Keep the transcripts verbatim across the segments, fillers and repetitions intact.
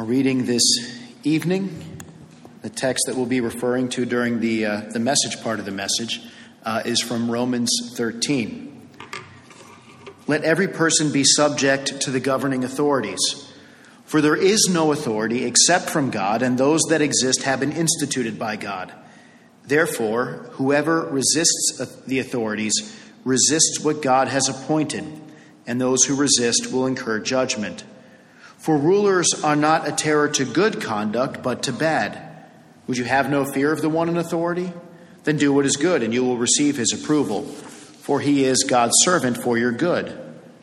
Our reading this evening, the text that we'll be referring to during the uh, the message part of the message, uh, is from Romans thirteen. Let every person be subject to the governing authorities, for there is no authority except from God, and those that exist have been instituted by God. Therefore, whoever resists the authorities resists what God has appointed, and those who resist will incur judgment. For rulers are not a terror to good conduct, but to bad. Would you have no fear of the one in authority? Then do what is good, and you will receive his approval, for he is God's servant for your good.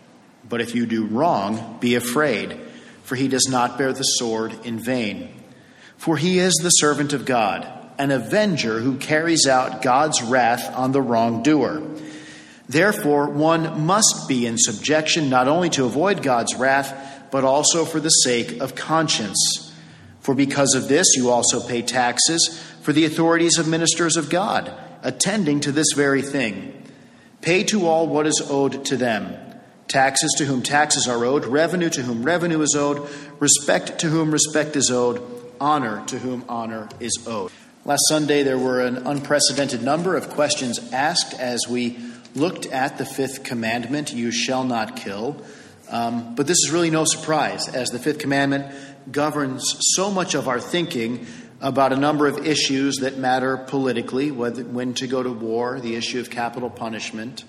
But if you do wrong, be afraid, for he does not bear the sword in vain. For he is the servant of God, an avenger who carries out God's wrath on the wrongdoer. Therefore, one must be in subjection, not only to avoid God's wrath, but also for the sake of conscience. For because of this, you also pay taxes, for the authorities of ministers of God, attending to this very thing. Pay to all what is owed to them. Taxes to whom taxes are owed, revenue to whom revenue is owed, respect to whom respect is owed, honor to whom honor is owed. Last Sunday, there were an unprecedented number of questions asked as we looked at the fifth commandment, you shall not kill. Um, but this is really no surprise, as the fifth commandment governs so much of our thinking about a number of issues that matter politically, whether, when to go to war, the issue of capital punishment,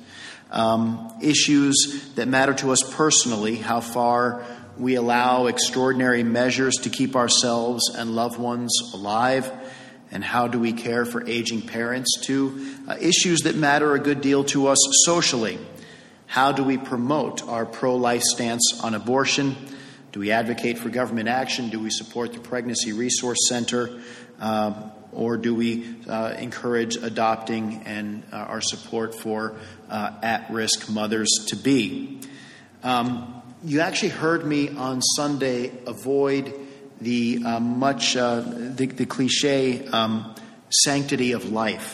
um, issues that matter to us personally, how far we allow extraordinary measures to keep ourselves and loved ones alive, and how do we care for aging parents, to uh, issues that matter a good deal to us socially. How do we promote our pro-life stance on abortion? Do we advocate for government action? Do we support the Pregnancy Resource Center? Uh, or do we uh, encourage adopting and uh, our support for uh, at-risk mothers-to-be? Um, you actually heard me on Sunday avoid the uh, much uh, the, the cliche um, sanctity of life.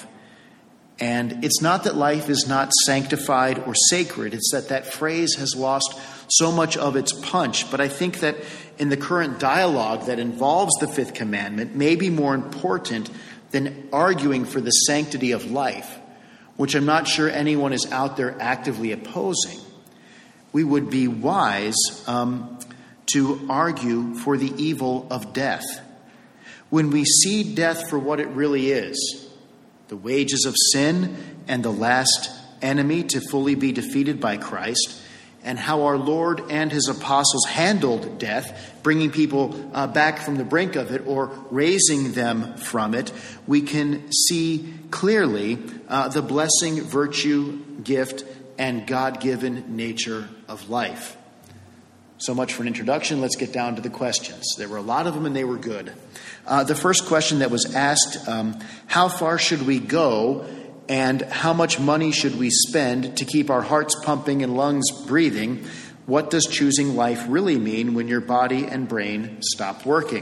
And it's not that life is not sanctified or sacred. It's that that phrase has lost so much of its punch. But I think that in the current dialogue that involves the fifth commandment may be more important than arguing for the sanctity of life, which I'm not sure anyone is out there actively opposing. We would be wise um, to argue for the evil of death. When we see death for what it really is, the wages of sin and the last enemy to fully be defeated by Christ, and how our Lord and his apostles handled death, bringing people uh, back from the brink of it or raising them from it, we can see clearly uh, the blessing, virtue, gift, and God-given nature of life. So much for an introduction. Let's get down to the questions. There were a lot of them, and they were good. Uh, the first question that was asked, um, how far should we go, and how much money should we spend to keep our hearts pumping and lungs breathing? What does choosing life really mean when your body and brain stop working?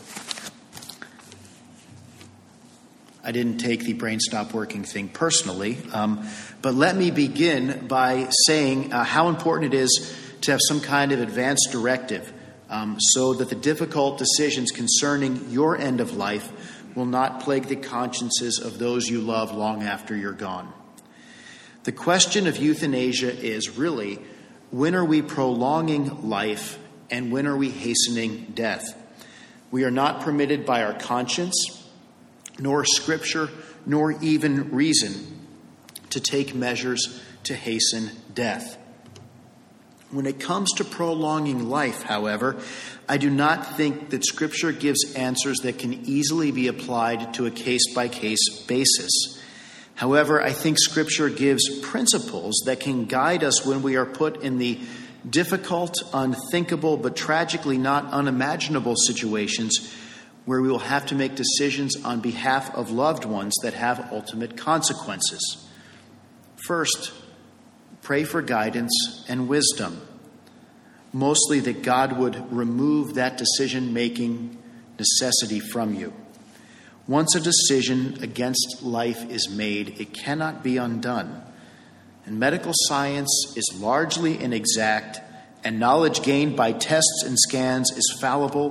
I didn't take the brain stop working thing personally, um, but let me begin by saying uh, how important it is to have some kind of advance directive um, so that the difficult decisions concerning your end of life will not plague the consciences of those you love long after you're gone. The question of euthanasia is really, when are we prolonging life and when are we hastening death? We are not permitted by our conscience, nor Scripture, nor even reason to take measures to hasten death. When it comes to prolonging life, however, I do not think that Scripture gives answers that can easily be applied to a case-by-case basis. However, I think Scripture gives principles that can guide us when we are put in the difficult, unthinkable, but tragically not unimaginable situations where we will have to make decisions on behalf of loved ones that have ultimate consequences. First, pray for guidance and wisdom. Mostly that God would remove that decision-making necessity from you. Once a decision against life is made, it cannot be undone. And medical science is largely inexact, and knowledge gained by tests and scans is fallible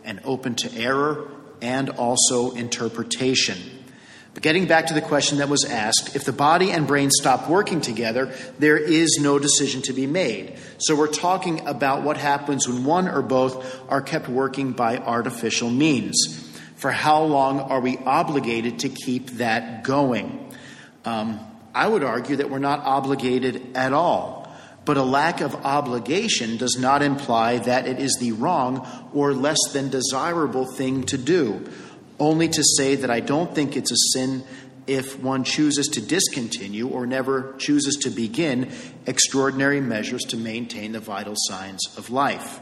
and open to error and also interpretation. But getting back to the question that was asked, if the body and brain stop working together, there is no decision to be made. So we're talking about what happens when one or both are kept working by artificial means. For how long are we obligated to keep that going? Um, I would argue that we're not obligated at all. But a lack of obligation does not imply that it is the wrong or less than desirable thing to do. Only to say that I don't think it's a sin if one chooses to discontinue or never chooses to begin extraordinary measures to maintain the vital signs of life.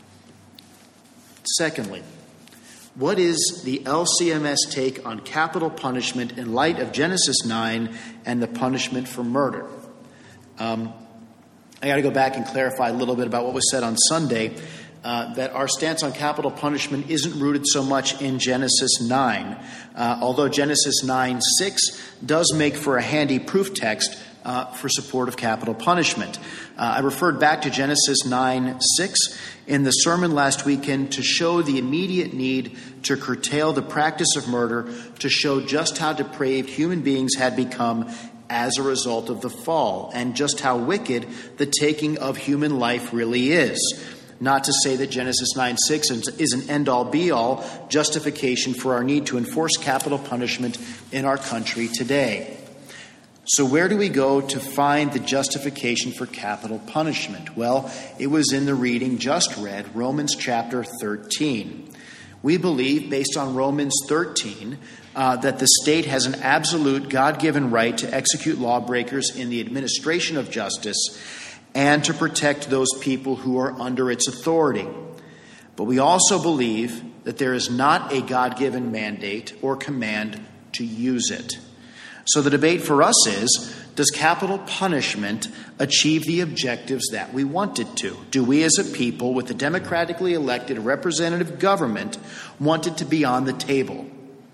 Secondly, what is the L C M S take on capital punishment in light of Genesis nine and the punishment for murder? Um, I got to go back and clarify a little bit about what was said on Sunday. Uh, that our stance on capital punishment isn't rooted so much in Genesis nine, uh, although Genesis nine six does make for a handy proof text uh, for support of capital punishment. Uh, I referred back to Genesis nine six in the sermon last weekend to show the immediate need to curtail the practice of murder, to show just how depraved human beings had become as a result of the fall, and just how wicked the taking of human life really is. Not to say that Genesis nine six is an end-all, be-all justification for our need to enforce capital punishment in our country today. So where do we go to find the justification for capital punishment? Well, it was in the reading just read, Romans chapter thirteen. We believe, based on Romans thirteen, uh, that the state has an absolute God-given right to execute lawbreakers in the administration of justice and to protect those people who are under its authority. But we also believe that there is not a God-given mandate or command to use it. So the debate for us is, does capital punishment achieve the objectives that we want it to? Do we as a people with a democratically elected representative government want it to be on the table?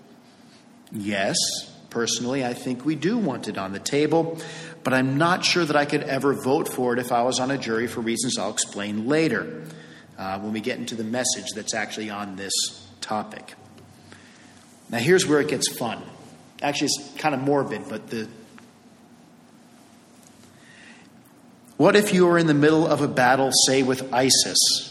Yes, personally, I think we do want it on the table. But I'm not sure that I could ever vote for it if I was on a jury for reasons I'll explain later uh, when we get into the message that's actually on this topic. Now, here's where it gets fun. Actually, it's kind of morbid, but the... What if you were in the middle of a battle, say, with ISIS?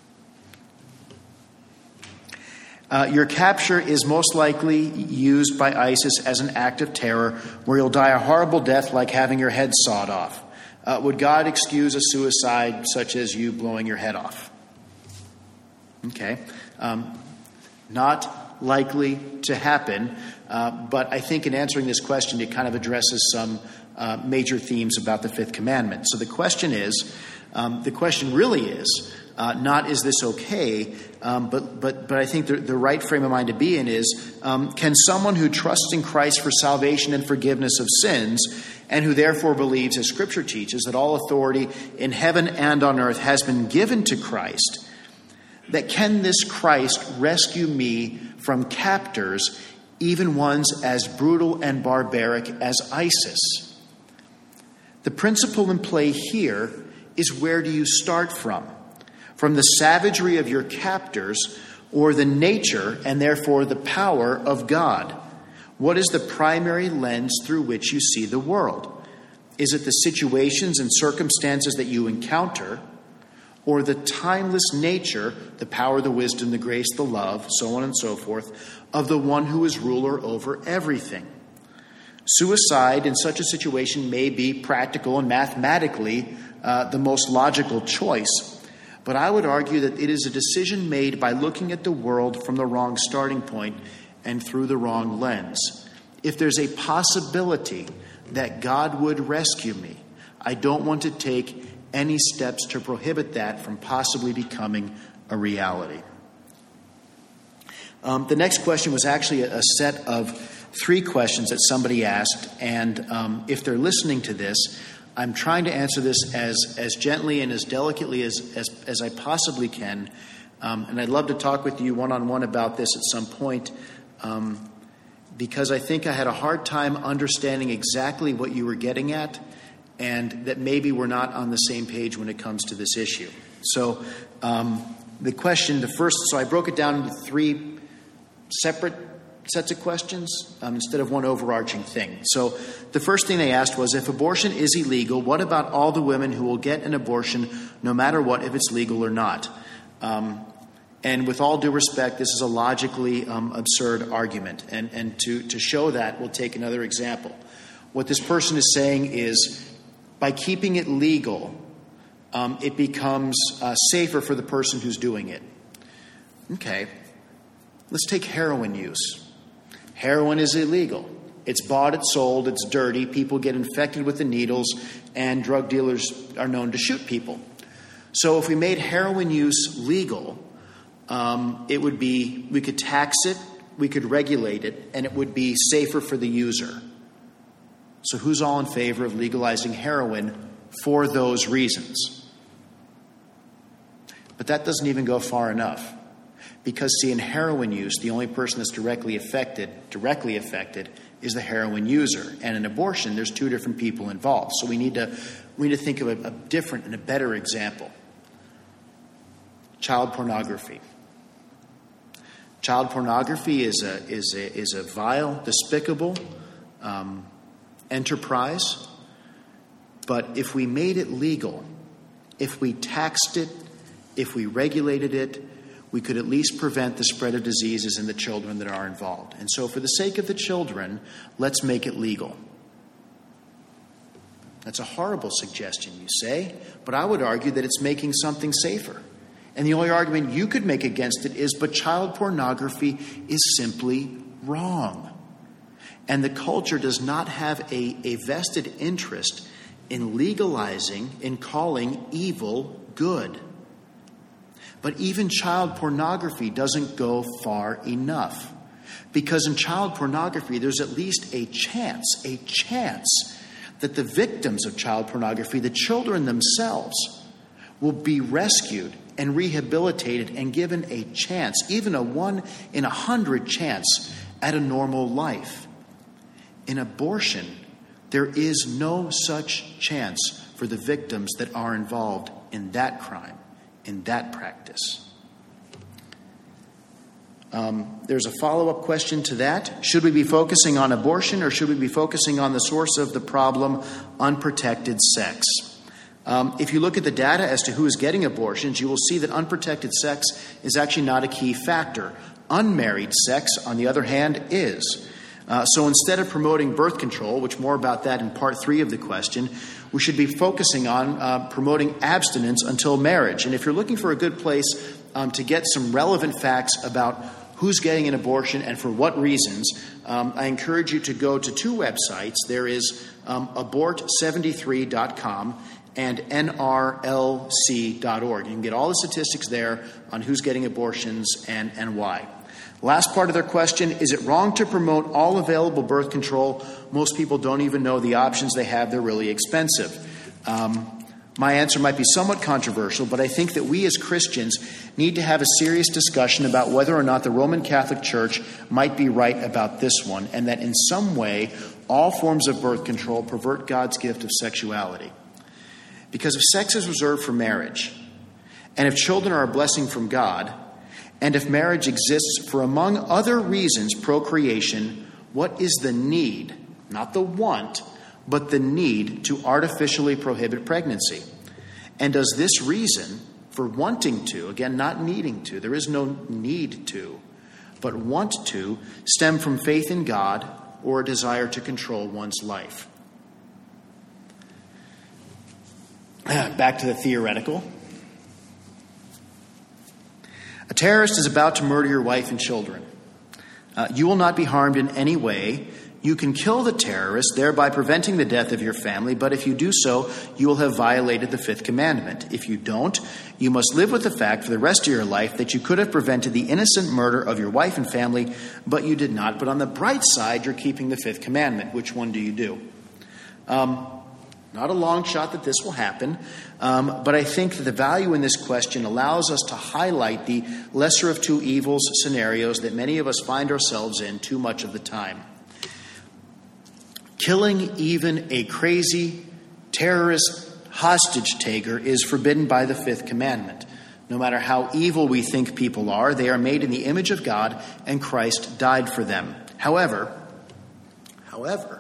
Uh, your capture is most likely used by ISIS as an act of terror where you'll die a horrible death like having your head sawed off. Uh, would God excuse a suicide such as you blowing your head off? Okay. Um, not likely to happen, uh, but I think in answering this question, it kind of addresses some uh, major themes about the fifth commandment. So the question is, um, the question really is, Uh, not is this okay, um, but but but I think the, the right frame of mind to be in is, um, can someone who trusts in Christ for salvation and forgiveness of sins, and who therefore believes, as Scripture teaches, that all authority in heaven and on earth has been given to Christ, that can this Christ rescue me from captors, even ones as brutal and barbaric as ISIS? The principle in play here is, where do you start from? From the savagery of your captors, or the nature and therefore the power of God? What is the primary lens through which you see the world? Is it the situations and circumstances that you encounter, or the timeless nature, the power, the wisdom, the grace, the love, so on and so forth, of the one who is ruler over everything? Suicide in such a situation may be practical and mathematically uh, the most logical choice. But I would argue that it is a decision made by looking at the world from the wrong starting point and through the wrong lens. If there's a possibility that God would rescue me, I don't want to take any steps to prohibit that from possibly becoming a reality. Um, the next question was actually a, a set of three questions that somebody asked, and um, if they're listening to this, I'm trying to answer this as, as gently and as delicately as, as, as I possibly can. Um, and I'd love to talk with you one-on-one about this at some point, um, because I think I had a hard time understanding exactly what you were getting at, and that maybe we're not on the same page when it comes to this issue. So um, the question, the first, so I broke it down into three separate sets of questions um, instead of one overarching thing. So the first thing they asked was, if abortion is illegal, what about all the women who will get an abortion no matter what, if it's legal or not? Um, and with all due respect, this is a logically um, absurd argument. And, and to, to show that, we'll take another example. What this person is saying is, by keeping it legal, um, it becomes uh, safer for the person who's doing it. Okay, let's take heroin use. Heroin is illegal. It's bought, it's sold, it's dirty. People get infected with the needles, and drug dealers are known to shoot people. So if we made heroin use legal, um, it would be, we could tax it, we could regulate it, and it would be safer for the user. So who's all in favor of legalizing heroin for those reasons? But that doesn't even go far enough. Because, see, in heroin use, the only person that's directly affected, directly affected, is the heroin user. And in abortion, there's two different people involved. So we need to we need to think of a, a different and a better example. Child pornography. Child pornography is a is a is a vile, despicable um, enterprise. But if we made it legal, if we taxed it, if we regulated it, we could at least prevent the spread of diseases in the children that are involved. And so for the sake of the children, let's make it legal. That's a horrible suggestion, you say, but I would argue that it's making something safer. And the only argument you could make against it is, but child pornography is simply wrong. And the culture does not have a, a vested interest in legalizing, in calling evil good. But even child pornography doesn't go far enough. Because in child pornography, there's at least a chance, a chance that the victims of child pornography, the children themselves, will be rescued and rehabilitated and given a chance, even a one in a hundred chance at a normal life. In abortion, there is no such chance for the victims that are involved in that crime, in that practice. Um, there's a follow-up question to that. Should we be focusing on abortion, or should we be focusing on the source of the problem, unprotected sex? Um, if you look at the data as to who is getting abortions, you will see that unprotected sex is actually not a key factor. Unmarried sex, on the other hand, is. Uh, so instead of promoting birth control, which more about that in part three of the question, we should be focusing on uh, promoting abstinence until marriage. And if you're looking for a good place um, to get some relevant facts about who's getting an abortion and for what reasons, um, I encourage you to go to two websites. There is um, abort seventy-three dot com and N R L C dot org. You can get all the statistics there on who's getting abortions and, and why. Last part of their question, is it wrong to promote all available birth control? Most people don't even know the options they have. They're really expensive. Um, my answer might be somewhat controversial, but I think that we as Christians need to have a serious discussion about whether or not the Roman Catholic Church might be right about this one, and that in some way all forms of birth control pervert God's gift of sexuality. Because if sex is reserved for marriage, and if children are a blessing from God, and if marriage exists for, among other reasons, procreation, what is the need, not the want, but the need to artificially prohibit pregnancy? And does this reason for wanting to, again, not needing to, there is no need to, but want to, stem from faith in God or a desire to control one's life? Back to the theoretical. A terrorist is about to murder your wife and children. Uh, you will not be harmed in any way. You can kill the terrorist, thereby preventing the death of your family, but if you do so, you will have violated the fifth commandment. If you don't, you must live with the fact for the rest of your life that you could have prevented the innocent murder of your wife and family, but you did not. But on the bright side, you're keeping the fifth commandment. Which one do you do? Um, Not a long shot that this will happen, um, but I think that the value in this question allows us to highlight the lesser of two evils scenarios that many of us find ourselves in too much of the time. Killing even a crazy terrorist hostage taker is forbidden by the fifth commandment. No matter how evil we think people are, they are made in the image of God, and Christ died for them. However, however,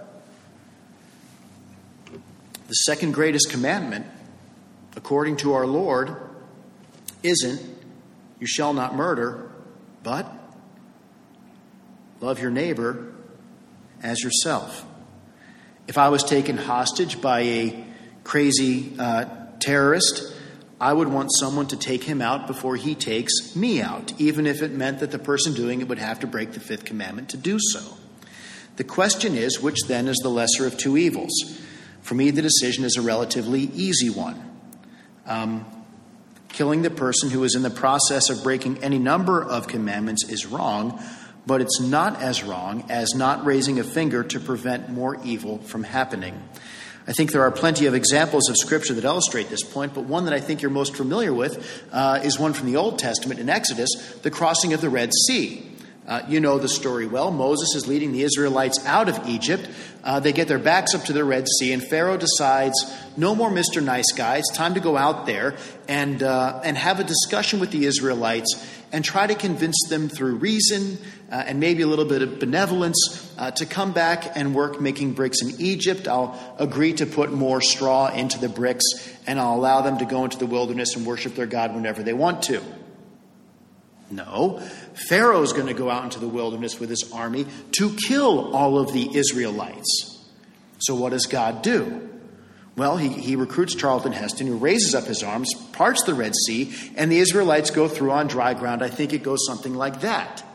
the second greatest commandment, according to our Lord, isn't, you shall not murder, but love your neighbor as yourself. If I was taken hostage by a crazy uh, terrorist, I would want someone to take him out before he takes me out, even if it meant that the person doing it would have to break the fifth commandment to do so. The question is, which then is the lesser of two evils? For me, the decision is a relatively easy one. Um, killing the person who is in the process of breaking any number of commandments is wrong, but it's not as wrong as not raising a finger to prevent more evil from happening. I think there are plenty of examples of Scripture that illustrate this point, but one that I think you're most familiar with uh, is one from the Old Testament in Exodus, the crossing of the Red Sea. Uh, you know the story well. Moses is leading the Israelites out of Egypt. Uh, they get their backs up to the Red Sea, and Pharaoh decides, no more Mister Nice Guy. It's time to go out there and uh, and have a discussion with the Israelites and try to convince them through reason uh, and maybe a little bit of benevolence uh, to come back and work making bricks in Egypt. I'll agree to put more straw into the bricks, and I'll allow them to go into the wilderness and worship their God whenever they want to. No, Pharaoh's going to go out into the wilderness with his army to kill all of the Israelites. So what does God do? Well, he, he recruits Charlton Heston, who raises up his arms, parts the Red Sea, and the Israelites go through on dry ground. I think it goes something like that.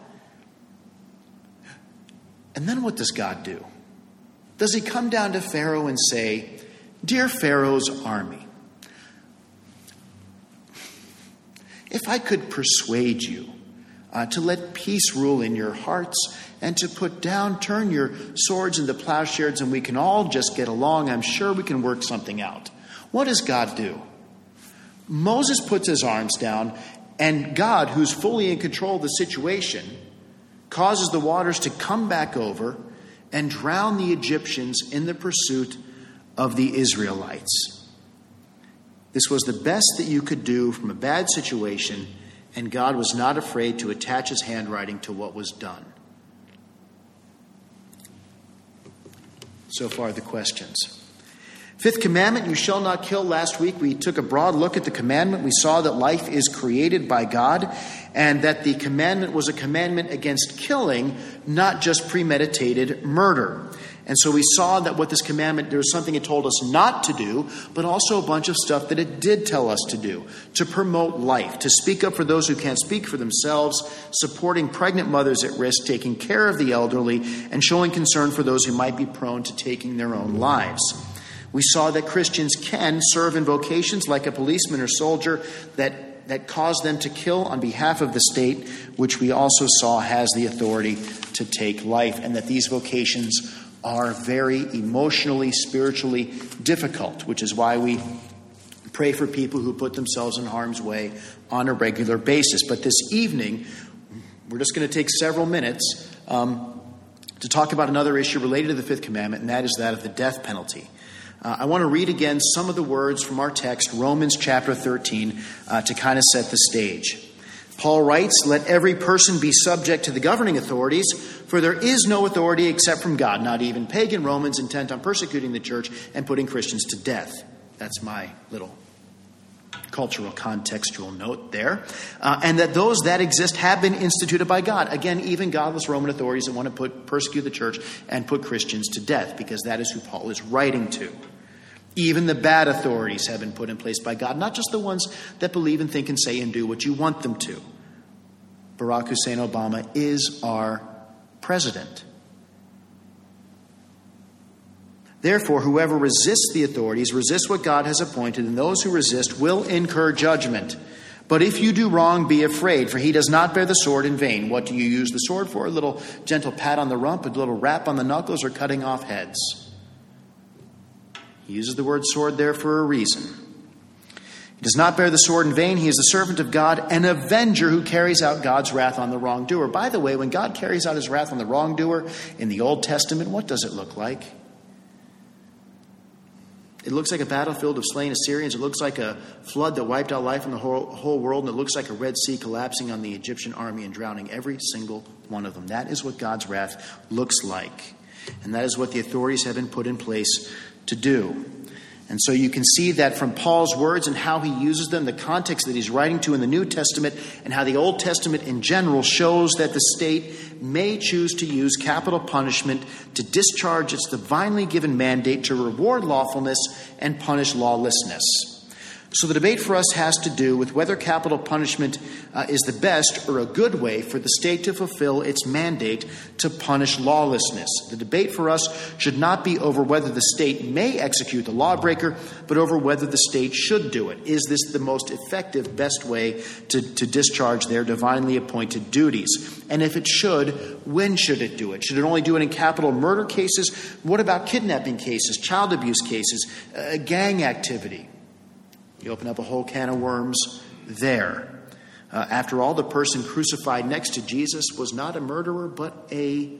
And then what does God do? Does he come down to Pharaoh and say, "Dear Pharaoh's army, if I could persuade you uh, to let peace rule in your hearts and to put down, turn your swords into plowshares, and we can all just get along, I'm sure we can work something out." What does God do? Moses puts his arms down, and God, who's fully in control of the situation, causes the waters to come back over and drown the Egyptians in the pursuit of the Israelites. This was the best that you could do from a bad situation, and God was not afraid to attach his handwriting to what was done. So far, the questions. Fifth commandment, you shall not kill. Last week, we took a broad look at the commandment. We saw that life is created by God, and that the commandment was a commandment against killing, not just premeditated murder. And so we saw that what this commandment, there was something it told us not to do, but also a bunch of stuff that it did tell us to do. To promote life, to speak up for those who can't speak for themselves, supporting pregnant mothers at risk, taking care of the elderly, and showing concern for those who might be prone to taking their own lives. We saw that Christians can serve in vocations like a policeman or soldier that, that cause them to kill on behalf of the state, which we also saw has the authority to take life, and that these vocations are very emotionally, spiritually difficult, which is why we pray for people who put themselves in harm's way on a regular basis. But this evening, we're just going to take several minutes um, to talk about another issue related to the fifth commandment, and that is that of the death penalty. Uh, I want to read again some of the words from our text, Romans chapter thirteen, uh, to kind of set the stage. Paul writes, "Let every person be subject to the governing authorities, for there is no authority except from God, not even pagan Romans intent on persecuting the church and putting Christians to death." That's my little cultural contextual note there. Uh, and that those that exist have been instituted by God. Again, even godless Roman authorities that want to put persecute the church and put Christians to death, because that is who Paul is writing to. Even the bad authorities have been put in place by God, not just the ones that believe and think and say and do what you want them to. Barack Hussein Obama is our president. Therefore, whoever resists the authorities resists what God has appointed, and those who resist will incur judgment. But if you do wrong, be afraid, for he does not bear the sword in vain. What do you use the sword for? A little gentle pat on the rump, a little rap on the knuckles, or cutting off heads? He uses the word sword there for a reason. He does not bear the sword in vain. He is the servant of God, an avenger who carries out God's wrath on the wrongdoer. By the way, when God carries out his wrath on the wrongdoer in the Old Testament, what does it look like? It looks like a battlefield of slain Assyrians. It looks like a flood that wiped out life in the whole, whole world. And it looks like a Red Sea collapsing on the Egyptian army and drowning every single one of them. That is what God's wrath looks like. And that is what the authorities have been put in place to do. And so you can see that from Paul's words and how he uses them, the context that he's writing to in the New Testament, and how the Old Testament in general shows that the state may choose to use capital punishment to discharge its divinely given mandate to reward lawfulness and punish lawlessness. So the debate for us has to do with whether capital punishment uh, is the best or a good way for the state to fulfill its mandate to punish lawlessness. The debate for us should not be over whether the state may execute the lawbreaker, but over whether the state should do it. Is this the most effective, best way to, to discharge their divinely appointed duties? And if it should, when should it do it? Should it only do it in capital murder cases? What about kidnapping cases, child abuse cases, uh, gang activity? You open up a whole can of worms there. Uh, after all, the person crucified next to Jesus was not a murderer, but a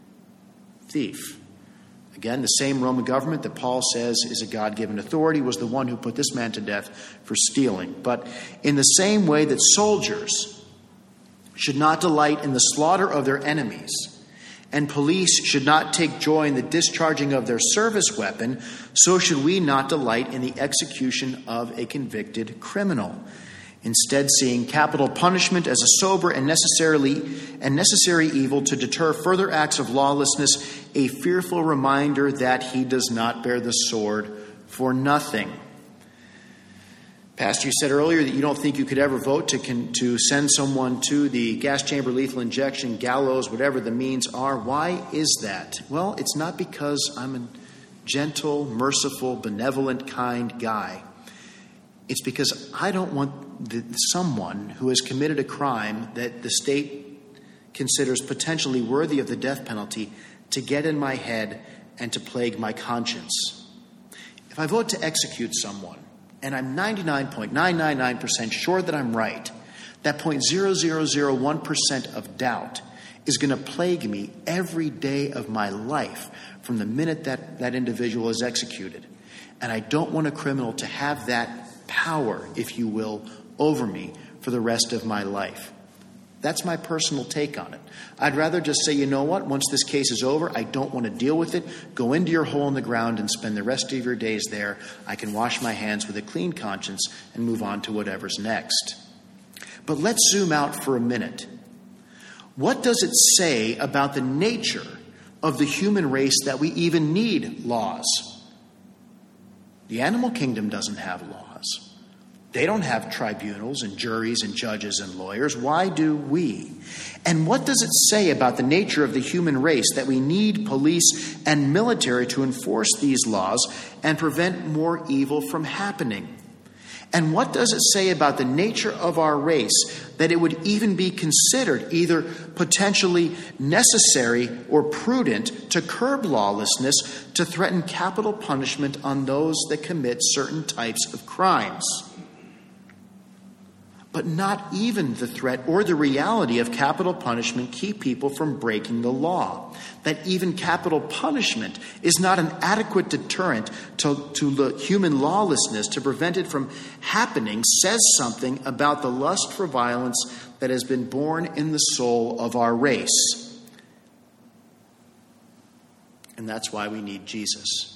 thief. Again, the same Roman government that Paul says is a God-given authority was the one who put this man to death for stealing. But in the same way that soldiers should not delight in the slaughter of their enemies, and police should not take joy in the discharging of their service weapon, so should we not delight in the execution of a convicted criminal. Instead, seeing capital punishment as a sober and necessarily and necessary evil to deter further acts of lawlessness, a fearful reminder that he does not bear the sword for nothing. Pastor, you said earlier that you don't think you could ever vote to con- to send someone to the gas chamber, lethal injection, gallows, whatever the means are. Why is that? Well, it's not because I'm a gentle, merciful, benevolent, kind guy. It's because I don't want the, someone who has committed a crime that the state considers potentially worthy of the death penalty to get in my head and to plague my conscience. If I vote to execute someone, and I'm ninety-nine point nine nine nine percent sure that I'm right, that zero point zero zero zero one percent of doubt is going to plague me every day of my life from the minute that that individual is executed. And I don't want a criminal to have that power, if you will, over me for the rest of my life. That's my personal take on it. I'd rather just say, you know what, once this case is over, I don't want to deal with it. Go into your hole in the ground and spend the rest of your days there. I can wash my hands with a clean conscience and move on to whatever's next. But let's zoom out for a minute. What does it say about the nature of the human race that we even need laws? The animal kingdom doesn't have laws. They don't have tribunals and juries and judges and lawyers. Why do we? And what does it say about the nature of the human race that we need police and military to enforce these laws and prevent more evil from happening? And what does it say about the nature of our race that it would even be considered either potentially necessary or prudent to curb lawlessness, to threaten capital punishment on those that commit certain types of crimes? But not even the threat or the reality of capital punishment keep people from breaking the law. That even capital punishment is not an adequate deterrent to, to the human lawlessness to prevent it from happening says something about the lust for violence that has been born in the soul of our race. And that's why we need Jesus.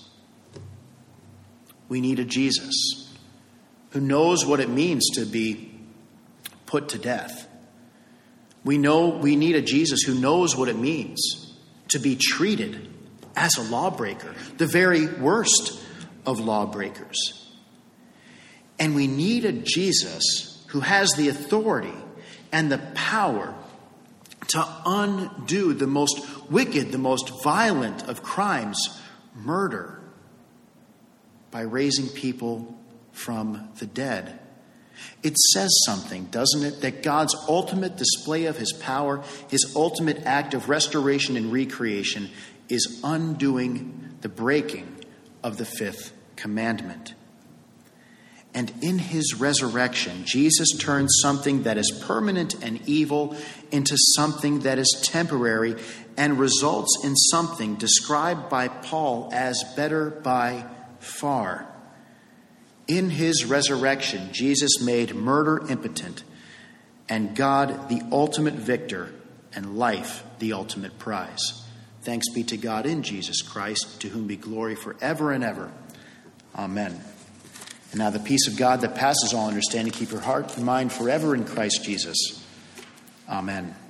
We need a Jesus who knows what it means to be put to death. We know we need a Jesus who knows what it means to be treated as a lawbreaker, the very worst of lawbreakers. And we need a Jesus who has the authority and the power to undo the most wicked, the most violent of crimes, murder, by raising people from the dead. It says something, doesn't it, that God's ultimate display of his power, his ultimate act of restoration and recreation, is undoing the breaking of the fifth commandment. And in his resurrection, Jesus turns something that is permanent and evil into something that is temporary and results in something described by Paul as better by far. In his resurrection, Jesus made murder impotent, and God the ultimate victor, and life the ultimate prize. Thanks be to God in Jesus Christ, to whom be glory forever and ever. Amen. And now the peace of God that passes all understanding, keep your heart and mind forever in Christ Jesus. Amen.